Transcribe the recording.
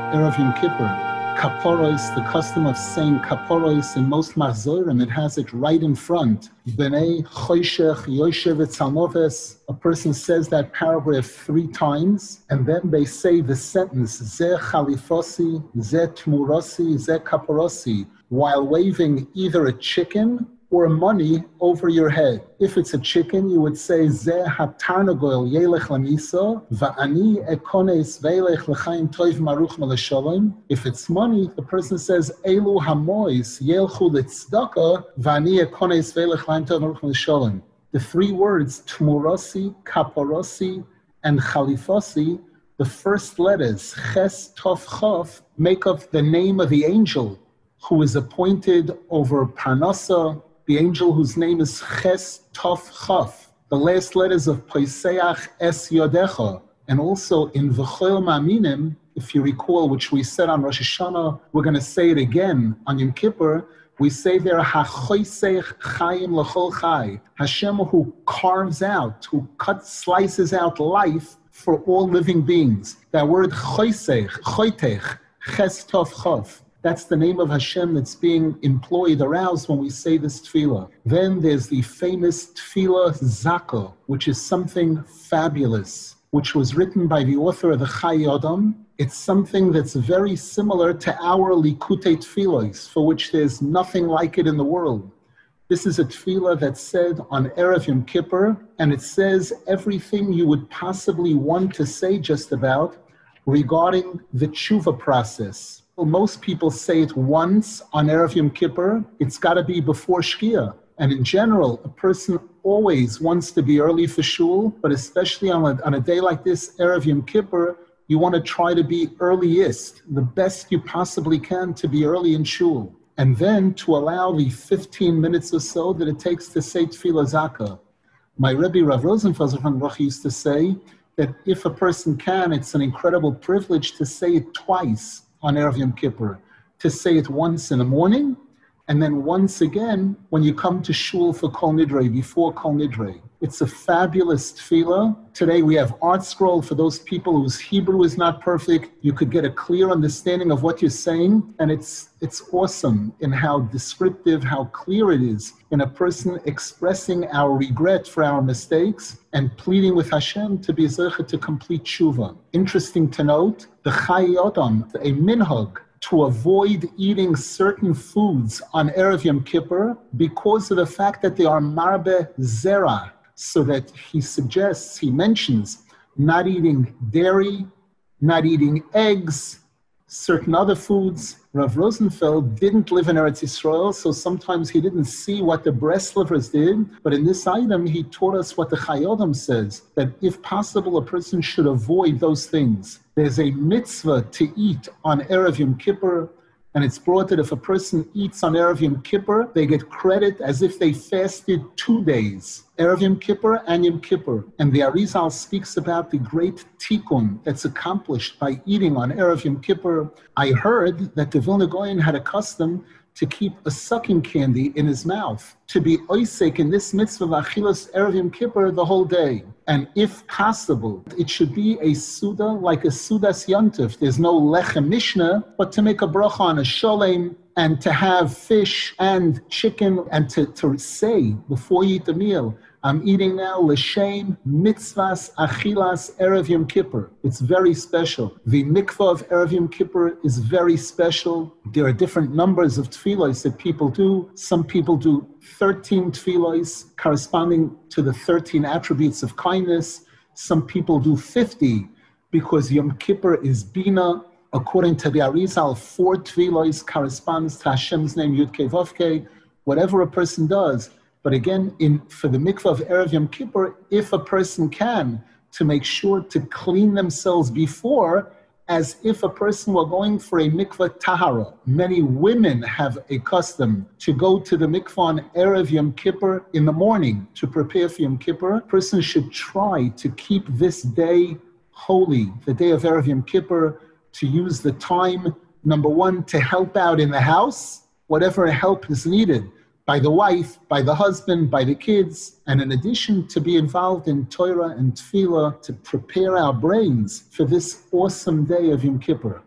Erev Yom Kippur. Kaporos, the custom of saying kaporos in most mahzorim, it has it right in front. B'nei choshech yoshev etzalnoves. A person says that paragraph 3 times, and then they say the sentence, Ze chalifosi, Ze tmurosi, Ze kaporosi, while waving either a chicken or money over your head. If it's a chicken, you would say, Ze hatarnagol yelech lamiso, va'ani ekones ve'elech l'chaim toiv maruch melesholem. If it's money, the person says, Elu hamois yelchu l'tzdaka, va'ani ekones ve'elech l'chaim toiv maruch melesholem. The 3 words, tmurosi, kaporosi, and chalifosi, the first letters, ches, tov, chof, make up the name of the angel who is appointed over Parnasa, the angel whose name is Ches Tov Chaf, the last letters of Poiseach Es Yodecha, and also in V'chol Ma'aminim, if you recall, which we said on Rosh Hashanah, we're going to say it again on Yom Kippur. We say there, HaChoisech Chaim L'chol Chai, Hashem who carves out, who slices out life for all living beings. That word Choisech, Choitech, Ches Tov Chaf, that's the name of Hashem that's being employed, aroused when we say this tefillah. Then there's the famous tefillah Zaka, which is something fabulous, which was written by the author of the Chai Adam. It's something that's very similar to our Likutei Tefillos, for which there's nothing like it in the world. This is a tefillah that's said on Erev Yom Kippur, and it says everything you would possibly want to say just about regarding the tshuva process. Well, most people say it once on Erev Yom Kippur. It's got to be before Shkia. And in general, a person always wants to be early for shul, but especially on a day like this, Erev Yom Kippur, you want to try to be earliest, the best you possibly can to be early in shul. And then to allow the 15 minutes or so that it takes to say Tefillah Zaka. My Rebbe Rav Rosenfeld from Roch used to say that if a person can, it's an incredible privilege to say it twice on Erev Yom Kippur, to say it once in the morning, and then once again when you come to shul for Kol Nidrei, before Kol Nidrei. It's a fabulous tefillah. Today we have Art Scroll for those people whose Hebrew is not perfect. You could get a clear understanding of what you're saying, and it's awesome in how descriptive, how clear it is in a person expressing our regret for our mistakes and pleading with Hashem to be zeicha to complete tshuva. Interesting to note, the Chai Adam, a minhag, to avoid eating certain foods on Erev Yom Kippur because of the fact that they are marbe zera, so that he mentions not eating dairy, not eating eggs, certain other foods. Rav Rosenfeld didn't live in Eretz Yisrael, so sometimes he didn't see what the Breslevers did, but in this item he taught us what the Chai Adam says, that if possible a person should avoid those things. There's a mitzvah to eat on Erev Yom Kippur, and it's brought that if a person eats on Erev Yom Kippur, they get credit as if they fasted 2 days, Erev Yom Kippur and Yom Kippur. And the Arizal speaks about the great tikkun that's accomplished by eating on Erev Yom Kippur. I heard that the Vilna Gaon had a custom to keep a sucking candy in his mouth, to be oisek in this mitzvah of achilas Erev Yom Kippur the whole day. And if possible, it should be a suda like a sudas yantif. There's no lechem mishnah, but to make a bracha on a sholem and to have fish and chicken and to say before you eat the meal, I'm eating now l'shem mitzvahs achilas Erev Yom Kippur. It's very special. The mikvah of Erev Yom Kippur is very special. There are different numbers of tefillos that people do. Some people do 13 tefillos corresponding to the 13 attributes of kindness. Some people do 50 because Yom Kippur is Bina. According to the Arizal, 4 tefillos corresponds to Hashem's name Yud Kei Vav Kei. Whatever a person does. But again, for the mikvah of Erev Yom Kippur, if a person can, to make sure to clean themselves before, as if a person were going for a mikvah tahara. Many women have a custom to go to the mikvah on Erev Yom Kippur in the morning to prepare for Yom Kippur. A person should try to keep this day holy, the day of Erev Yom Kippur, to use the time, number one, to help out in the house, whatever help is needed, by the wife, by the husband, by the kids, and in addition to be involved in Torah and Tefillah to prepare our brains for this awesome day of Yom Kippur.